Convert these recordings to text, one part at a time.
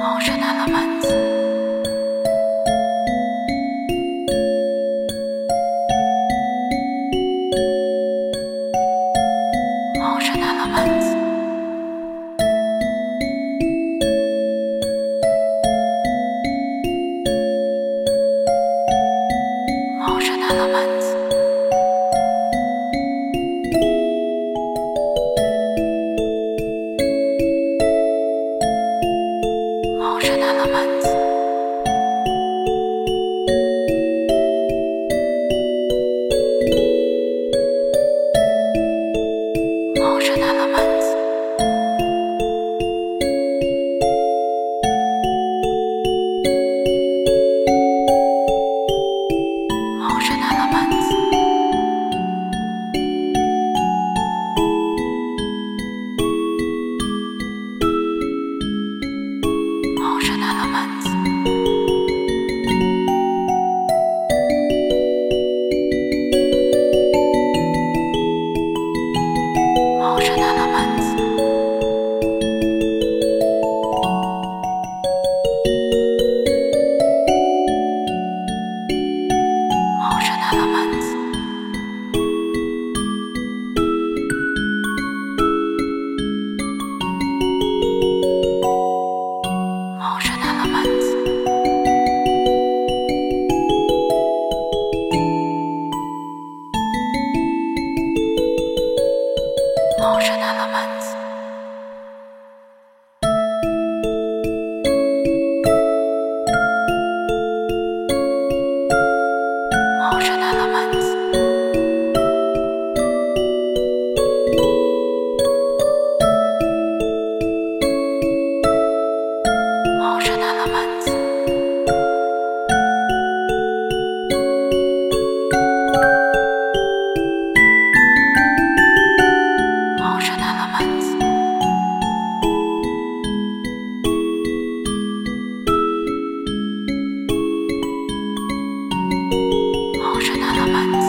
Emotional Elements. Emotional Elements. Emotional Elements. Emotional Elements. Emotional Elements. Emotional Elements. Emotional Elements. Emotional Elements. Emotional Elements. Emotional Elements. Emotional Elements. Emotional Elements. Emotional Elements. Emotional Elements. Emotional Elements.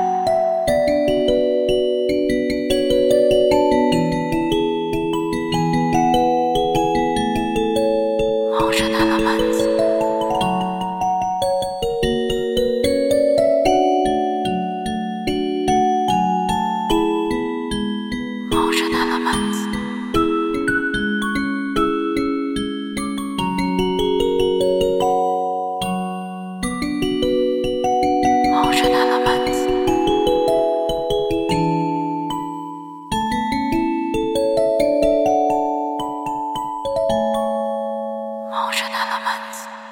Emotional Elements. Emotional Elements. Emotional Elements. Emotional Elements.